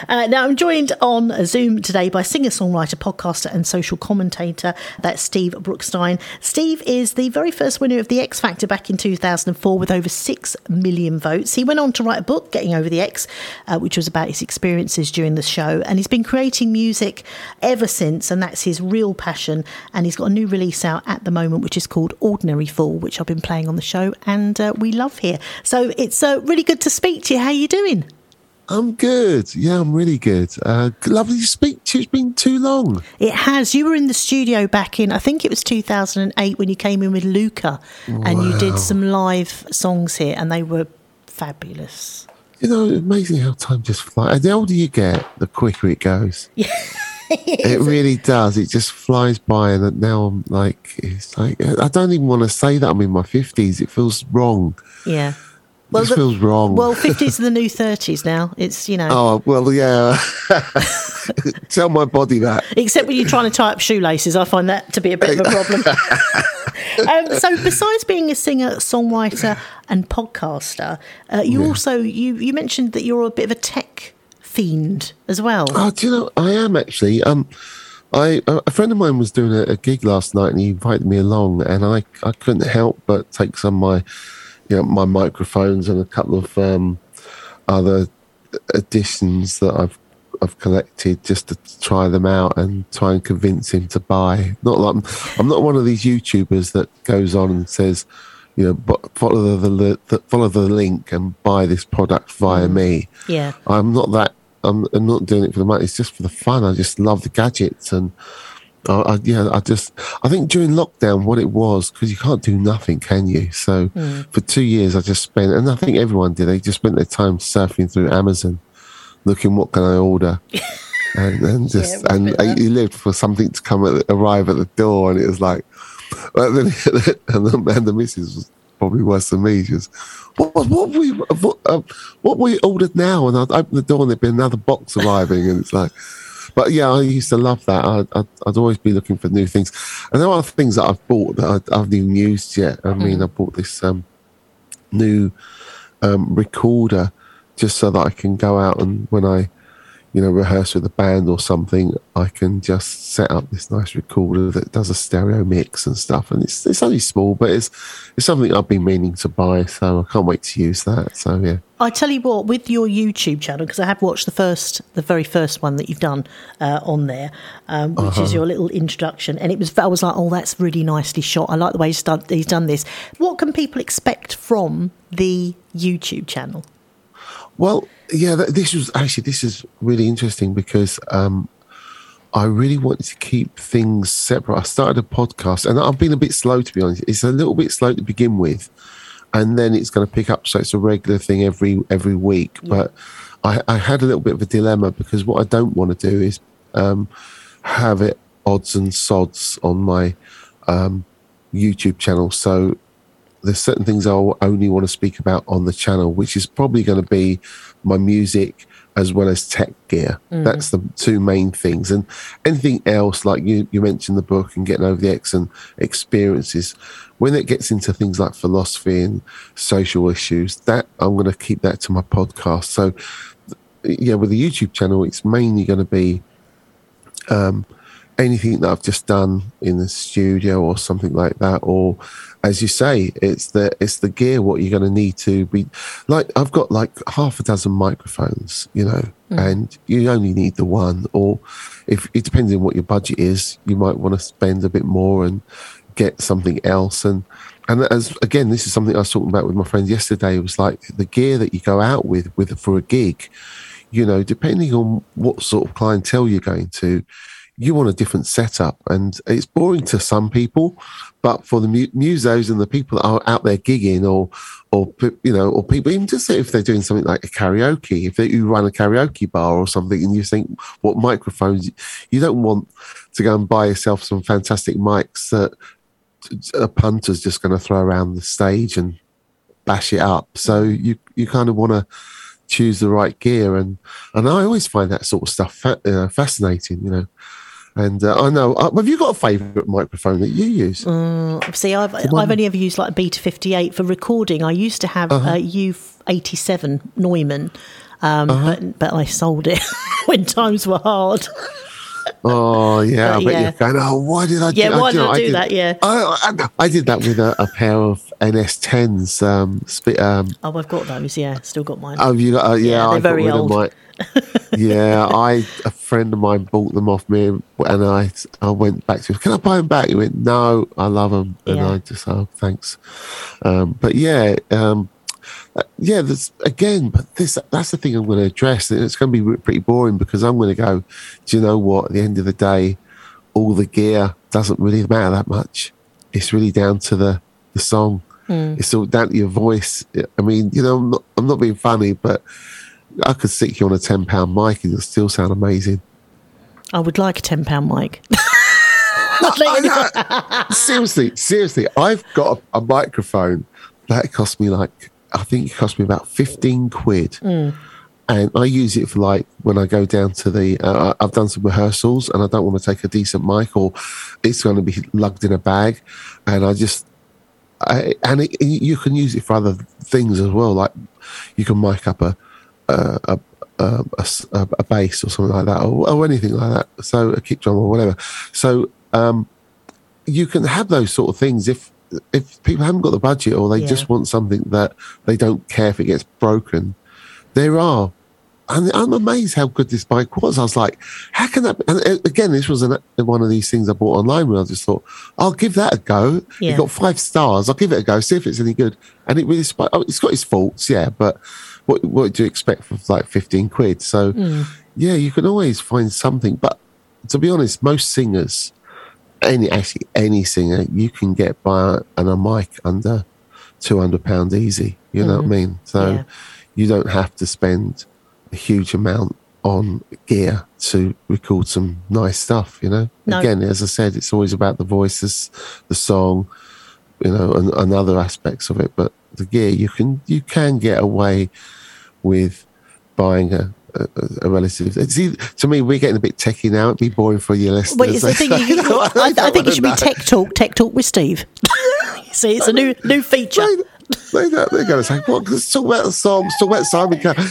Now, I'm joined on Zoom today by singer-songwriter, podcaster and social commentator. That's Steve Brookstein. Steve is the very first winner of the X Factor back in 2004 with over 6 million votes. He went on to write a book, Getting Over the X, which was about his experiences during the show. And he's been creating music ever since, and that's his real passion. And he's got a new release out at the moment, which is called Ordinary Fool, which I've been playing on the show and we love here. So it's really good to speak to you. How are you doing? I'm good. Yeah, I'm really good. Lovely to speak to you. It's been too long. It has. You were in the studio back in, I think it was 2008 when you came in with Luca and you did some live songs here and they were fabulous. You know, amazing how time just flies. The older you get, the quicker it goes. Yeah. It really does. It just flies by and now I'm like, I don't even want to say that I'm in my 50s. It feels wrong. Yeah. Well, it feels wrong. Well, 50s are the new 30s now. It's, you know. Oh, well, yeah. Tell my body that. Except when you're trying to tie up shoelaces, I find that to be a bit of a problem. So besides being a singer, songwriter and podcaster, you also, you mentioned that you're a bit of a tech fiend as well. Oh, do you know, I am actually. A friend of mine was doing a gig last night and he invited me along and I couldn't help but take some of my microphones and a couple of other additions that I've collected just to try them out and try and convince him to buy. Not like I'm not one of these YouTubers that goes on and says, follow the link and buy this product via me. Yeah, I'm not that. I'm not doing it for the money. It's just for the fun. I just love the gadgets and. I think during lockdown, what it was, because you can't do nothing, can you? So for 2 years, I just spent, and I think everyone did, they just spent their time surfing through Amazon, looking what can I order, and you lived for something to arrive at the door, and it was like, and the missus was probably worse than me. She was, what we ordered now? And I'd open the door and there'd be another box arriving, and it's like. But yeah, I used to love that. I'd always be looking for new things. And there are things that I've bought that I haven't even used yet. I mean, I bought this new recorder just so that I can go out and when I, rehearse with a band or something, I can just set up this nice recorder that does a stereo mix and stuff. And it's only small, but it's something I've been meaning to buy. So I can't wait to use that. So yeah. I tell you what, with your YouTube channel, because I have watched the very first one that you've done on there, which is your little introduction, and I was like, oh, that's really nicely shot. I like the way he's done this. What can people expect from the YouTube channel? Well, yeah, this is really interesting because I really wanted to keep things separate. I started a podcast, and I've been a bit slow, to be honest. It's a little bit slow to begin with. And then it's going to pick up, so it's a regular thing every week. Yeah. But I had a little bit of a dilemma because what I don't want to do is have it odds and sods on my YouTube channel. So there's certain things I'll only want to speak about on the channel, which is probably going to be my music as well as tech gear. That's the two main things. And anything else, like you mentioned the book and Getting Over the X and experiences, when it gets into things like philosophy and social issues, that I'm going to keep that to my podcast. So, yeah, with the YouTube channel, it's mainly going to be anything that I've just done in the studio or something like that, or as you say, it's the gear, what you're going to need to be like. I've got like half a dozen microphones, and you only need the one, or if it depends on what your budget is, you might want to spend a bit more and get something else. And as again, this is something I was talking about with my friends yesterday. It was like the gear that you go out with for a gig, depending on what sort of clientele you're going to, you want a different setup, and it's boring to some people, but for the musos and the people that are out there gigging, or people, even just if they're doing something like a karaoke, if you run a karaoke bar or something, and you think what microphones, you don't want to go and buy yourself some fantastic mics that a punter's just going to throw around the stage and bash it up. So you kind of want to choose the right gear, and I always find that sort of stuff fascinating, And I know, have you got a favourite microphone that you use? See, I've only ever used like a Beta 58 for recording. I used to have a U87 Neumann, but I sold it when times were hard. Oh yeah, I bet you're going, oh, why did I do that? Why did I do that? Yeah. I did that with a pair of NS10s. I've got those, still got mine. Oh, you got, they're I very got rid old. of mine. A friend of mine bought them off me, and I went back to him, can I buy them back? He went, no, I love them. And I just, thanks. That's the thing I'm going to address. It's going to be pretty boring because I'm going to go, do you know what? At the end of the day, all the gear doesn't really matter that much. It's really down to the song. It's all down to your voice. I mean, I'm not being funny, but I could stick you on a £10 mic and it'll still sound amazing. I would like a £10 mic. Seriously, I've got a microphone that cost me I think it cost me about 15 quid. And I use it for when I go down to I've done some rehearsals and I don't want to take a decent mic or it's going to be lugged in a bag. And you can use it for other things as well. Like you can mic up a bass or something like that or anything like that. So a kick drum or whatever. So you can have those sort of things if people haven't got the budget or they just want something that they don't care if it gets broken. There are, and I'm amazed how good this bike was. I was like, how can that be? And again, this was one of these things I bought online where I just thought, I'll give that a go. It got 5 stars. I'll give it a go, see if it's any good. And it really, it's got its faults, but what do you expect for 15 quid? So you can always find something. But to be honest, most singers, any singer you can get by on a mic under £200 easy, you know what I mean? So you don't have to spend a huge amount on gear to record some nice stuff, No. Again, as I said, it's always about the voices, the song, and other aspects of it. But the gear, you can get away with buying a relative. To me, we're getting a bit techie now. It'd be boring for your listeners. But it's the thing. I think it should be Tech Talk with Steve. See, it's a new feature. They're going to say, "What? Let's talk about the songs. Talk about Simon Cowell."